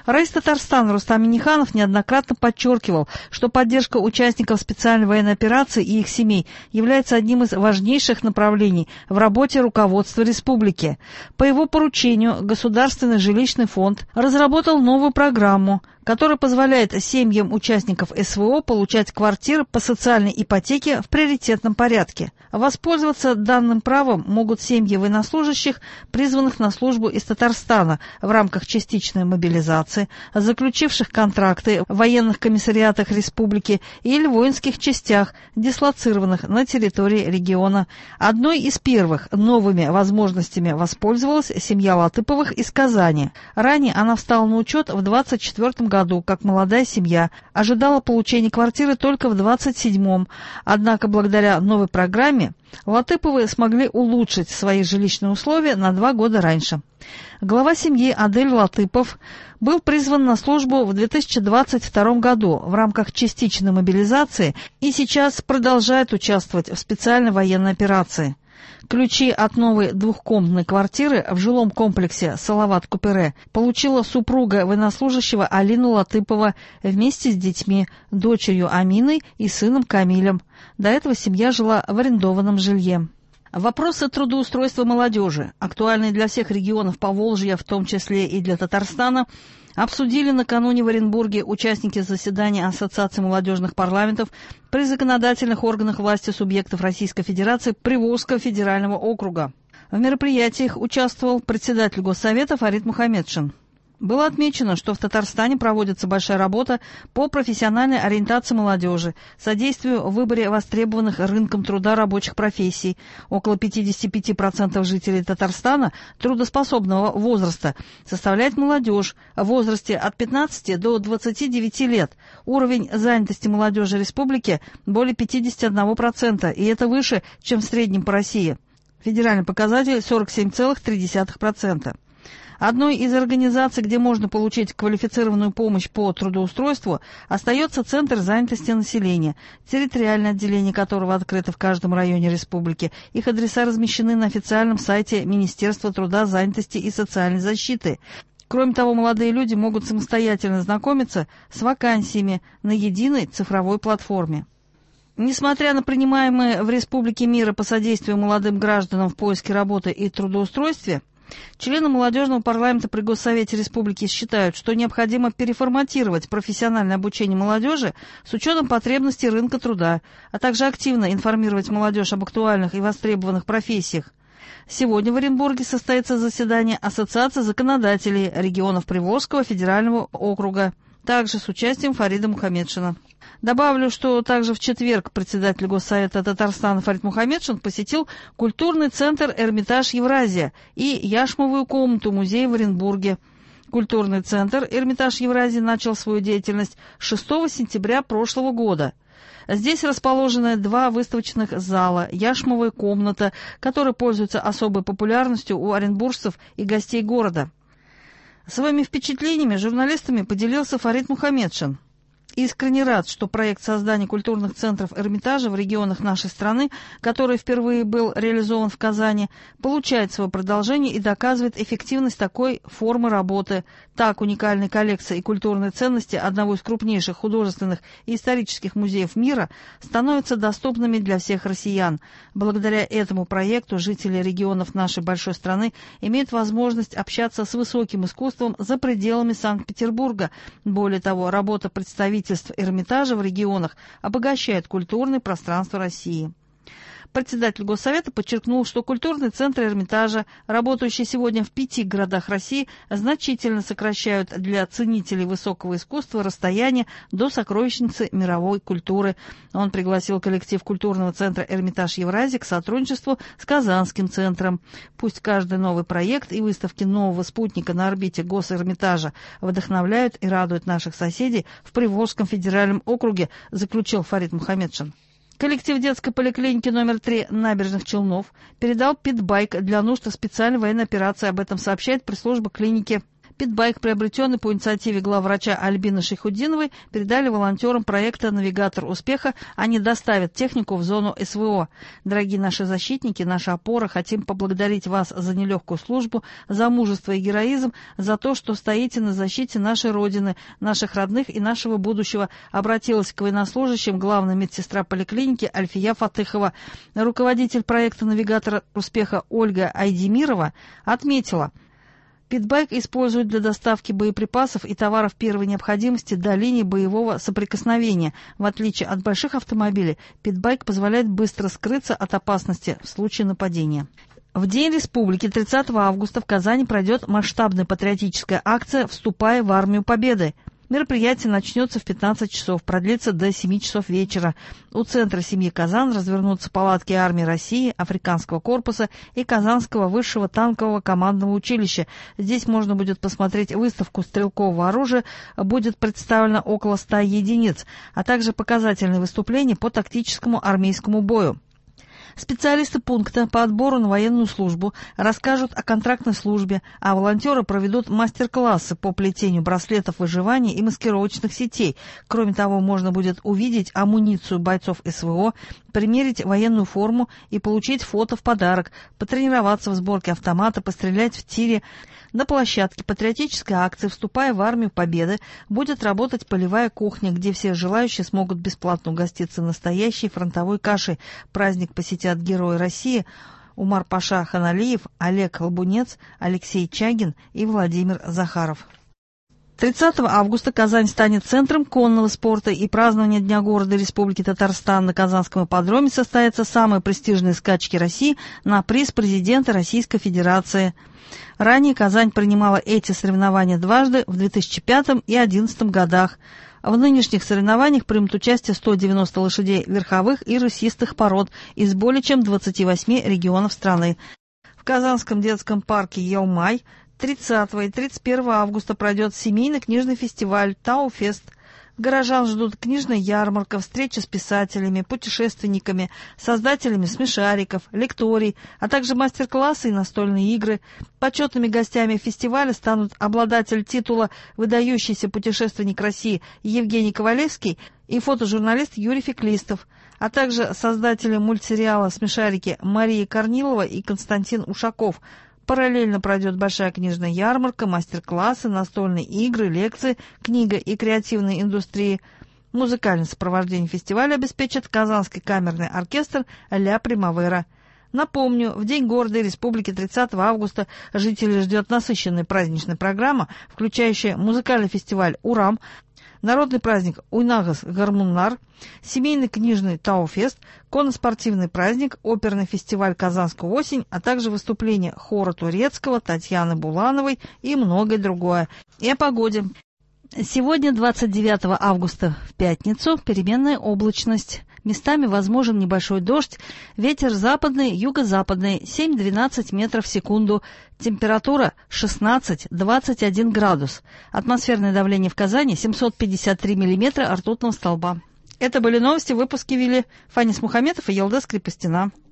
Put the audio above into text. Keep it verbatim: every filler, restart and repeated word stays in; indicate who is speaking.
Speaker 1: Раис Татарстана Рустам Минниханов неоднократно подчеркивал, что поддержка участников специальной военной операции и их семей является одним из важнейших направлений в работе руководства республики. По его поручению Государственный жилищный фонд разработал новую программу, которая позволяет семьям участников СВО получать квартиры по социальной ипотеке в приоритетном порядке. Воспользоваться данным правом могут семьи военнослужащих, призванных на службу из Татарстана в рамках частичной мобилизации, заключивших контракты в военных комиссариатах республики или воинских частях, дислоцированных на территории региона. Одной из первых новыми возможностями воспользовалась семья Латыповых из Казани. Ранее она встала на учет в двадцать четвёртом году, как молодая семья, ожидала получения квартиры только в двадцать седьмом, однако благодаря новой программе Латыповы смогли улучшить свои жилищные условия на два года раньше. Глава семьи Адель Латыпов был призван на службу в две тысячи двадцать втором году в рамках частичной мобилизации и сейчас продолжает участвовать в специальной военной операции. Ключи от новой двухкомнатной квартиры в жилом комплексе Салават-Купере получила супруга военнослужащего Алина Латыпова вместе с детьми, дочерью Аминой и сыном Камилем. До этого семья жила в арендованном жилье. Вопросы трудоустройства молодежи, актуальные для всех регионов Поволжья, в том числе и для Татарстана, обсудили накануне в Оренбурге участники заседания Ассоциации молодежных парламентов при законодательных органах власти субъектов Российской Федерации Приволжского федерального округа. В мероприятиях участвовал председатель Госсовета Фарид Мухамедшин. Было отмечено, что в Татарстане проводится большая работа по профессиональной ориентации молодежи, содействию в выборе востребованных рынком труда рабочих профессий. Около пятьдесят пять процентов жителей Татарстана трудоспособного возраста составляет молодежь в возрасте от пятнадцати до двадцати девяти лет. Уровень занятости молодежи республики более пятьдесят один процент, и это выше, чем в среднем по России. Федеральный показатель сорок семь целых три десятых процента. Одной из организаций, где можно получить квалифицированную помощь по трудоустройству, остается Центр занятости населения, территориальное отделение которого открыто в каждом районе республики. Их адреса размещены на официальном сайте Министерства труда, занятости и социальной защиты. Кроме того, молодые люди могут самостоятельно знакомиться с вакансиями на единой цифровой платформе. Несмотря на принимаемые в республике меры по содействию молодым гражданам в поиске работы и трудоустройстве, члены молодежного парламента при Госсовете Республики считают, что необходимо переформатировать профессиональное обучение молодежи с учетом потребностей рынка труда, а также активно информировать молодежь об актуальных и востребованных профессиях. Сегодня в Оренбурге состоится заседание Ассоциации законодателей регионов Приволжского федерального округа, также с участием Фарида Мухамедшина. Добавлю, что также в четверг председатель Госсовета Татарстана Фарид Мухамедшин посетил культурный центр «Эрмитаж Евразия» и Яшмовую комнату музея в Оренбурге. Культурный центр «Эрмитаж Евразия» начал свою деятельность шестого сентября прошлого года. Здесь расположены два выставочных зала, Яшмовая комната, которая пользуется особой популярностью у оренбуржцев и гостей города. Своими впечатлениями журналистами поделился Фарид Мухамедшин. Искренне рад, что проект создания культурных центров Эрмитажа в регионах нашей страны, который впервые был реализован в Казани, получает свое продолжение и доказывает эффективность такой формы работы. Так, уникальная коллекция и культурные ценности одного из крупнейших художественных и исторических музеев мира становятся доступными для всех россиян. Благодаря этому проекту жители регионов нашей большой страны имеют возможность общаться с высоким искусством за пределами Санкт-Петербурга. Более того, работа представителей Эрмитажа в регионах обогащает культурное пространство России. Председатель Госсовета подчеркнул, что культурные центры Эрмитажа, работающие сегодня в пяти городах России, значительно сокращают для ценителей высокого искусства расстояние до сокровищницы мировой культуры. Он пригласил коллектив культурного центра «Эрмитаж Евразия» к сотрудничеству с Казанским центром. Пусть каждый новый проект и выставки нового спутника на орбите Госэрмитажа вдохновляют и радуют наших соседей в Приволжском федеральном округе, заключил Фарид Мухамедшин. Коллектив детской поликлиники номер три Набережных Челнов передал питбайк для нужд специальной военной операции. Об этом сообщает пресс-служба клиники. Питбайк, приобретенный по инициативе главврача Альбины Шейхутдиновой, передали волонтерам проекта «Навигатор успеха». Они доставят технику в зону эс вэ о. Дорогие наши защитники, наша опора, хотим поблагодарить вас за нелегкую службу, за мужество и героизм, за то, что стоите на защите нашей Родины, наших родных и нашего будущего, обратилась к военнослужащим главная медсестра поликлиники Альфия Фатыхова. Руководитель проекта «Навигатор успеха» Ольга Айдемирова отметила: Питбайк используют для доставки боеприпасов и товаров первой необходимости до линии боевого соприкосновения. В отличие от больших автомобилей, Питбайк позволяет быстро скрыться от опасности в случае нападения. В День Республики тридцатого августа в Казани пройдет масштабная патриотическая акция «Вступай в армию Победы». Мероприятие начнется в пятнадцать часов, продлится до семи часов вечера. У центра семьи Казан развернутся палатки армии России, Африканского корпуса и Казанского высшего танкового командного училища. Здесь можно будет посмотреть выставку стрелкового оружия, будет представлено около ста единиц, а также показательные выступления по тактическому армейскому бою. Специалисты пункта по отбору на военную службу расскажут о контрактной службе, а волонтеры проведут мастер-классы по плетению браслетов выживания и маскировочных сетей. Кроме того, можно будет увидеть амуницию бойцов эс вэ о, примерить военную форму и получить фото в подарок, потренироваться в сборке автомата, пострелять в тире. На площадке патриотической акции «Вступая в армию Победы» будет работать полевая кухня, где все желающие смогут бесплатно угоститься настоящей фронтовой кашей. Праздник посетят герои России Умар-Паша Ханалиев, Олег Лабунец, Алексей Чагин и Владимир Захаров. тридцатого августа Казань станет центром конного спорта, и празднование Дня города Республики Татарстан на Казанском ипподроме состоятся самые престижные скачки России на приз президента Российской Федерации. Ранее Казань принимала эти соревнования дважды в две тысячи пятом и две тысячи одиннадцатом годах. В нынешних соревнованиях примут участие сто девяносто лошадей верховых и рысистых пород из более чем двадцати восьми регионов страны. В Казанском детском парке Яумай тридцатого и тридцать первого августа пройдет семейный книжный фестиваль «Тау-фест». Горожан ждут книжная ярмарка, встречи с писателями, путешественниками, создателями смешариков, лекторий, а также мастер-классы и настольные игры. Почетными гостями фестиваля станут обладатель титула «Выдающийся путешественник России» Евгений Ковалевский и фотожурналист Юрий Феклистов, а также создатели мультсериала «Смешарики» Мария Корнилова и Константин Ушаков. Параллельно пройдет большая книжная ярмарка, мастер-классы, настольные игры, лекции, книга и креативные индустрии. Музыкальное сопровождение фестиваля обеспечит Казанский камерный оркестр «Ля Примавера». Напомню, в День города и республики тридцатого августа жителей ждет насыщенная праздничная программа, включающая музыкальный фестиваль «Урам», народный праздник Уйнагас Гармуннар, семейный книжный Тау-фест, конно-спортивный праздник, оперный фестиваль «Казанская осень», а также выступления хора Турецкого, Татьяны Булановой и многое другое. И о погоде. Сегодня, двадцать девятого августа, в пятницу, переменная облачность. Местами возможен небольшой дождь, ветер западный, юго-западный, семь-двенадцать метров в секунду, температура шестнадцать-двадцать один градус, атмосферное давление в Казани семьсот пятьдесят три миллиметра ртутного столба. Это были новости, выпуски вели Фанис Мухаметов и Елдес Крепостина.